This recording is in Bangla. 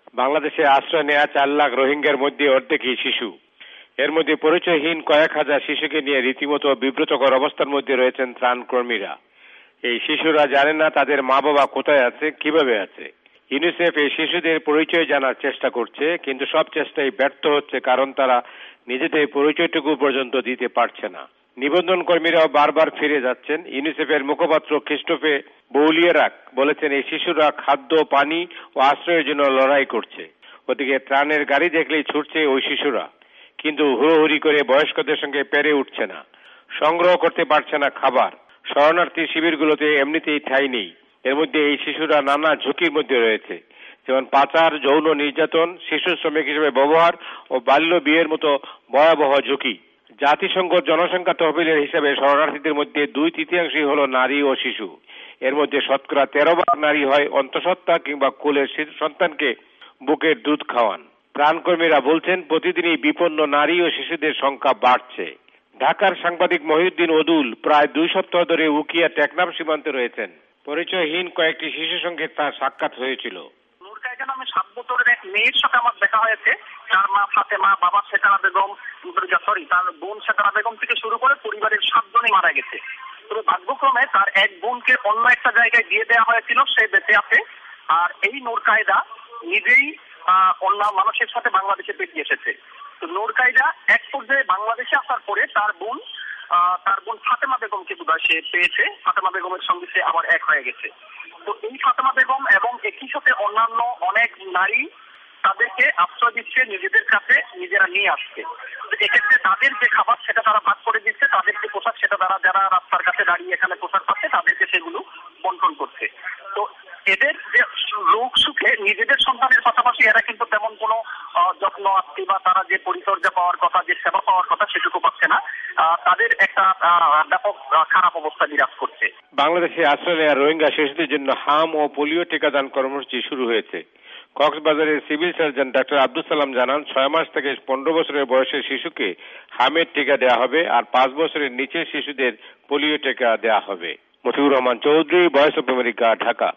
বাংলাদেশে আশ্রয় নেওয়া 4 লাখ রোহিঙ্গার মধ্যে অর্ধেকই শিশু। এর মধ্যে পরিচয়হীন কয়েক হাজার শিশুকে নিয়ে রীতিমতো বিব্রতকর অবস্থার মধ্যে রয়েছেন ত্রাণকর্মীরা। এই শিশুরা জানে না তাদের মা বাবা কোথায় আছে, কিভাবে আছে। ইউনিসেফ এই শিশুদের পরিচয় জানার চেষ্টা করছে, কিন্তু সব চেষ্টাই ব্যর্থ হচ্ছে, কারণ তারা নিজেদের পরিচয়টুকু পর্যন্ত দিতে পারছে না। নিবন্ধন কর্মীরাও বারবার ফিরে যাচ্ছেন। ইউনিসেফের মুখপাত্র ক্রিস্টোফে বৌলিয়েরাক বলেছেন, এই শিশুরা খাদ্য, পানি ও আশ্রয়ের জন্য লড়াই করছে। ওদিকে ত্রাণের গাড়ি দেখলেই ছুটছে ওই শিশুরা, কিন্তু হুড়োহুড়ি করে বয়স্কদের সঙ্গে পেরে উঠছে না, সংগ্রহ করতে পারছে না খাবার। শরণার্থী শিবিরগুলোতে এমনিতেই ঠাঁই নেই। এর মধ্যে এই শিশুরা নানা ঝুঁকির মধ্যে রয়েছে, যেমন পাচার, যৌন নির্যাতন, শিশু শ্রমিক হিসেবে ব্যবহার ও বাল্য বিয়ের মতো ভয়াবহ ঝুঁকি। জাতিসংঘ জনসংখ্যা তহবিলের হিসাবে শরণার্থীদের মধ্যে 2/3 হল নারী ও শিশু। এর মধ্যে শতকরা 13 ভাগ নারী হয় অন্তঃসত্ত্বা কিংবা কোলের সন্তানকে বুকের দুধ খাওয়ান। ত্রাণকর্মীরা বলছেন, প্রতিদিনই বিপন্ন নারী ও শিশুদের সংখ্যা বাড়ছে। ঢাকার সাংবাদিক মহিউদ্দিন অদুল প্রায় 2 সপ্তাহ ধরে উকিয়া টেকনাফ সীমান্তে রয়েছেন। পরিচয়হীন কয়েকটি শিশুর সঙ্গে তার সাক্ষাৎ হয়েছিল। নুরকায়দা নামে 7 বছরের এক মেয়ের সাথে আমার দেখা হয়েছে। তার মা ফাতেমা, বাবা সেকারা বেগম, তার বোন সেকারা বেগম থেকে শুরু করে পরিবারের 7 জনই মারা গেছে। তবে ভাগ্যক্রমে তার এক বোনকে অন্য একটা জায়গায় দিয়ে দেওয়া হয়েছিল, সে বেঁচে আছে। আর এই নুরকায়দা নিজেই অন্য মানুষের সাথে বাংলাদেশে বেরিয়ে এসেছে। তো নুরকায়দা এক পর্যায়ে বাংলাদেশে আসার পরে তার বোন ফাতেমা বেগমকে বোধহয় সে পেয়েছে। ফাতেমা বেগমের সঙ্গে সে আবার এক হয়ে গেছে। তো এই ফাতেমা বেগম এবং একই সাথে অন্যান্য অনেক নারী তাদেরকে আশ্রয় দিচ্ছে, নিজেদের কাছে নিজেরা নিয়ে আসছে। এক্ষেত্রে তাদের যে খাবার সেটা তারা ভাগ করে দিচ্ছে, তাদের যে পোশাক সেটা তারা যারা রাস্তার কাছে দাঁড়িয়ে এখানে পোশাক পাচ্ছে তাদেরকে সেগুলো বন্টন করছে। তো এদের যে রোগ সুখে নিজেদের সন্তানের পাশাপাশি এরা কিন্তু তেমন কোনো যত্ন আত্মি বা তারা যে পরিচর্যা পাওয়ার কথা, যে সেবা পাওয়ার কথা সেটুকু পাচ্ছে না। তাদের একটা ব্যাপক খারাপ অবস্থা বিরাজ করছে। বাংলাদেশে আশ্রয় নেওয়া রোহিঙ্গা শিশুদের জন্য হাম ও পোলিও টিকাদান কর্মসূচি শুরু হয়েছে। কক্সবাজারের civil surgeon doctor Abdul Salam জানান, 6 মাস থেকে 15 বছরের বয়সের শিশুকে হামের টিকা দেওয়া হবে, আর 5 বছরের নিচের শিশুদের পোলিও টিকা দেওয়া হবে। Motiur Rahman Chowdhury, voice of America, Dhaka.